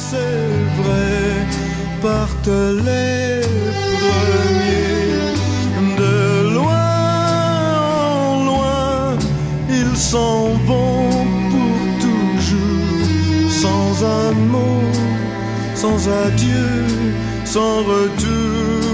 c'est vrai, partent les premiers. De loin en loin, ils s'en vont pour toujours, sans un mot, sans adieu, sans retour.